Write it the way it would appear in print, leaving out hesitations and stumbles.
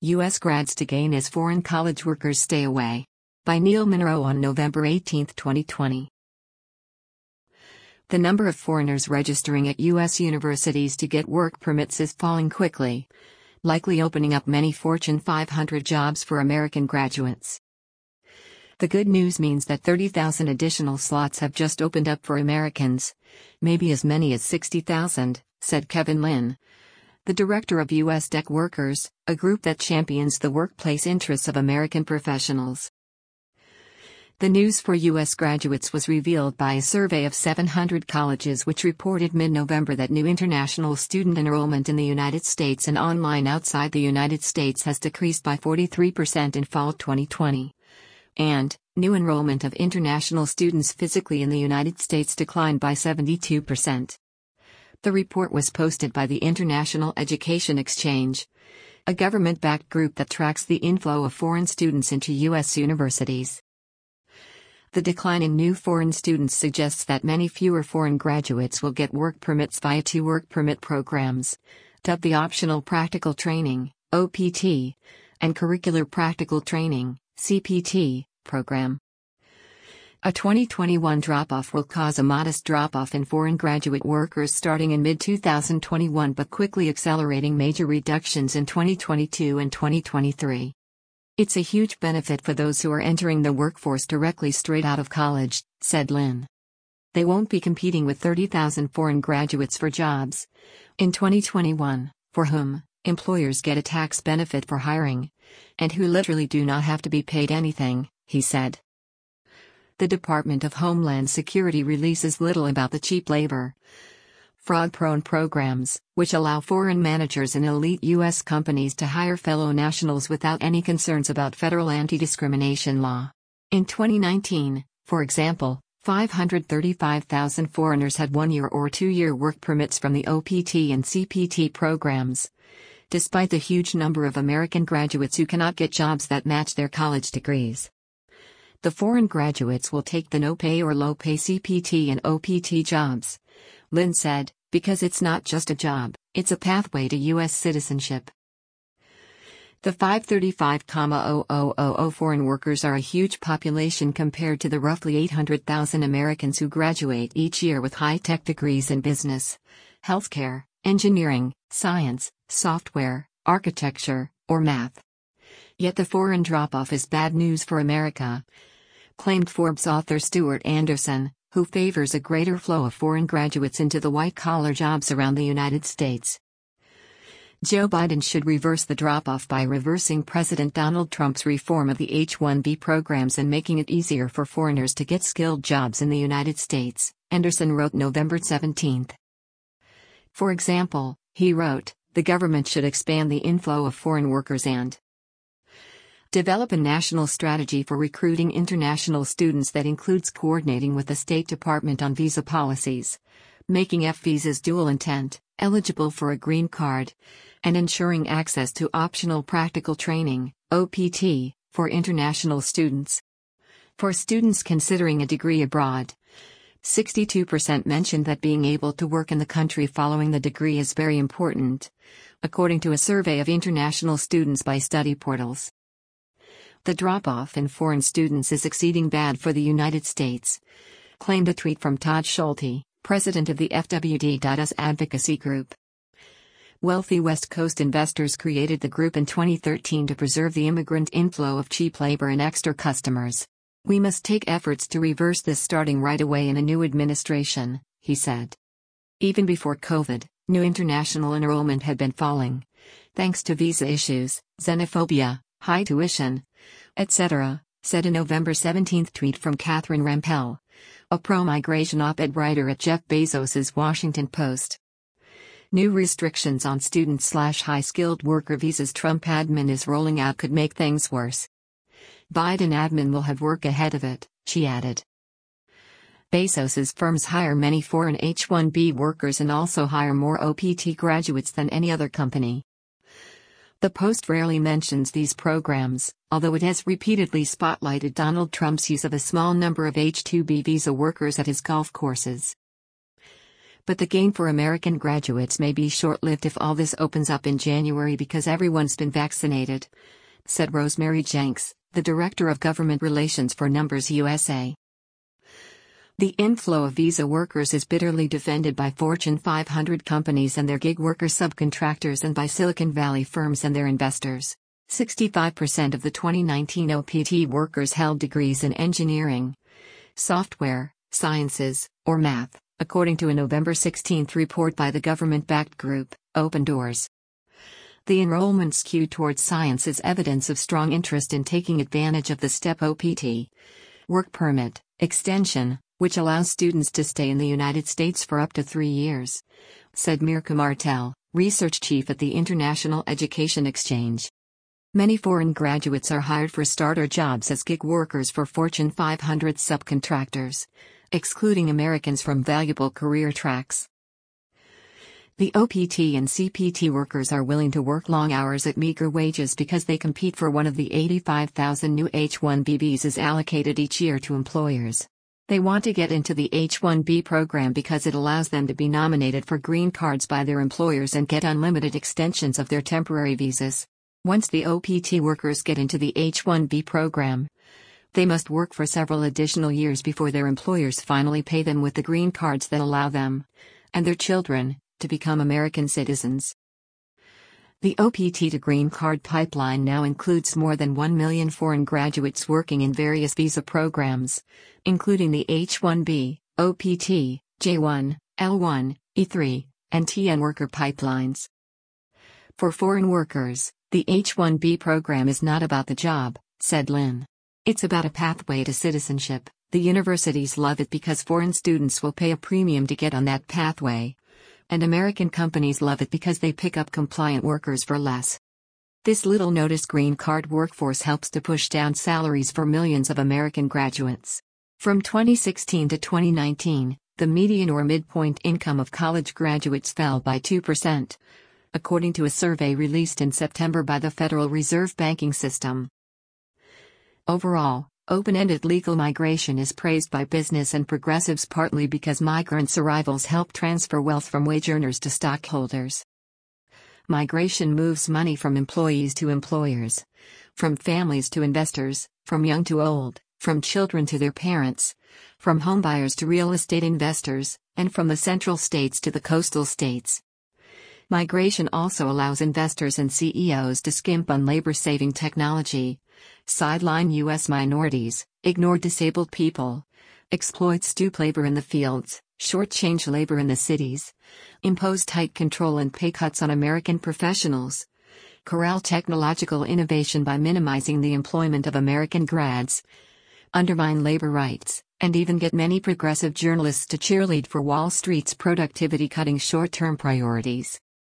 U.S. grads to gain as foreign college workers stay away. By Neil Monroe on November 18, 2020. The number of foreigners registering at U.S. universities to get work permits is falling quickly, likely opening up many Fortune 500 jobs for American graduates. The good news means that 30,000 additional slots have just opened up for Americans, maybe as many as 60,000, said Kevin Lin, the director of U.S. Tech Workers, a group that champions the workplace interests of American professionals. The news for U.S. graduates was revealed by a survey of 700 colleges which reported mid-November that new international student enrollment in the United States and online outside the United States has decreased by 43% in fall 2020. And, new enrollment of international students physically in the United States declined by 72%. The report was posted by the International Education Exchange, a government-backed group that tracks the inflow of foreign students into U.S. universities. The decline in new foreign students suggests that many fewer foreign graduates will get work permits via two work permit programs, dubbed the Optional Practical Training, OPT, and Curricular Practical Training, CPT, program. A 2021 drop-off will cause a modest drop-off in foreign graduate workers starting in mid-2021 but quickly accelerating major reductions in 2022 and 2023. It's a huge benefit for those who are entering the workforce directly straight out of college, said Lin. They won't be competing with 30,000 foreign graduates for jobs in 2021, for whom employers get a tax benefit for hiring, and who literally do not have to be paid anything, he said. The Department of Homeland Security releases little about the cheap labor, fraud-prone programs, which allow foreign managers in elite U.S. companies to hire fellow nationals without any concerns about federal anti-discrimination law. In 2019, for example, 535,000 foreigners had 1-year or 2-year work permits from the OPT and CPT programs, despite the huge number of American graduates who cannot get jobs that match their college degrees. The foreign graduates will take the no-pay or low-pay CPT and OPT jobs, Lin said, because it's not just a job, it's a pathway to U.S. citizenship. The 535,000 foreign workers are a huge population compared to the roughly 800,000 Americans who graduate each year with high-tech degrees in business, healthcare, engineering, science, software, architecture, or math. Yet the foreign drop-off is bad news for America, claimed Forbes author Stuart Anderson, who favors a greater flow of foreign graduates into the white-collar jobs around the United States. Joe Biden should reverse the drop-off by reversing President Donald Trump's reform of the H-1B programs and making it easier for foreigners to get skilled jobs in the United States, Anderson wrote November 17. For example, he wrote, the government should expand the inflow of foreign workers and develop a national strategy for recruiting international students that includes coordinating with the State Department on visa policies, making F-visas dual intent, eligible for a green card, and ensuring access to optional practical training, OPT, for international students. For students considering a degree abroad, 62% mentioned that being able to work in the country following the degree is very important, according to a survey of international students by study portals. The drop-off in foreign students is exceeding bad for the United States, claimed a tweet from Todd Schulte, president of the FWD.US advocacy group. Wealthy West Coast investors created the group in 2013 to preserve the immigrant inflow of cheap labor and extra customers. We must take efforts to reverse this starting right away in a new administration, he said. Even before COVID, new international enrollment had been falling, thanks to visa issues, xenophobia, high tuition, etc., said a November 17 tweet from Catherine Rampell, a pro-migration op-ed writer at Jeff Bezos's Washington Post. New restrictions on student/high-skilled worker visas Trump admin is rolling out could make things worse. Biden admin will have work ahead of it, she added. Bezos's firms hire many foreign H-1B workers and also hire more OPT graduates than any other company. The Post rarely mentions these programs, although it has repeatedly spotlighted Donald Trump's use of a small number of H-2B visa workers at his golf courses. But the gain for American graduates may be short-lived if all this opens up in January because everyone's been vaccinated, said Rosemary Jenks, the Director of Government Relations for Numbers USA. The inflow of visa workers is bitterly defended by Fortune 500 companies and their gig worker subcontractors and by Silicon Valley firms and their investors. 65% of the 2019 OPT workers held degrees in engineering, software, sciences, or math, according to a November 16 report by the government-backed group, Open Doors. The enrollment skewed towards science is evidence of strong interest in taking advantage of the STEP OPT work permit extension, which allows students to stay in the United States for up to 3 years, said Mirka Martel, research chief at the International Education Exchange. Many foreign graduates are hired for starter jobs as gig workers for Fortune 500 subcontractors, excluding Americans from valuable career tracks. The OPT and CPT workers are willing to work long hours at meager wages because they compete for one of the 85,000 new H-1B visas allocated each year to employers. They want to get into the H-1B program because it allows them to be nominated for green cards by their employers and get unlimited extensions of their temporary visas. Once the OPT workers get into the H-1B program, they must work for several additional years before their employers finally pay them with the green cards that allow them, and their children, to become American citizens. The OPT to green card pipeline now includes more than 1 million foreign graduates working in various visa programs, including the H-1B, OPT, J-1, L-1, E-3, and TN worker pipelines. For foreign workers, the H-1B program is not about the job, said Lin. It's about a pathway to citizenship. The universities love it because foreign students will pay a premium to get on that pathway. And American companies love it because they pick up compliant workers for less. This little-noticed green card workforce helps to push down salaries for millions of American graduates. From 2016 to 2019, the median or midpoint income of college graduates fell by 2%, according to a survey released in September by the Federal Reserve Banking System. Overall, open-ended legal migration is praised by business and progressives partly because migrants' arrivals help transfer wealth from wage earners to stockholders. Migration moves money from employees to employers, from families to investors, from young to old, from children to their parents, from homebuyers to real estate investors, and from the central states to the coastal states. Migration also allows investors and CEOs to skimp on labor-saving technology, sideline U.S. minorities, ignore disabled people, exploit stoop labor in the fields, shortchange labor in the cities, impose tight control and pay cuts on American professionals, corral technological innovation by minimizing the employment of American grads, undermine labor rights, and even get many progressive journalists to cheerlead for Wall Street's productivity-cutting short-term priorities.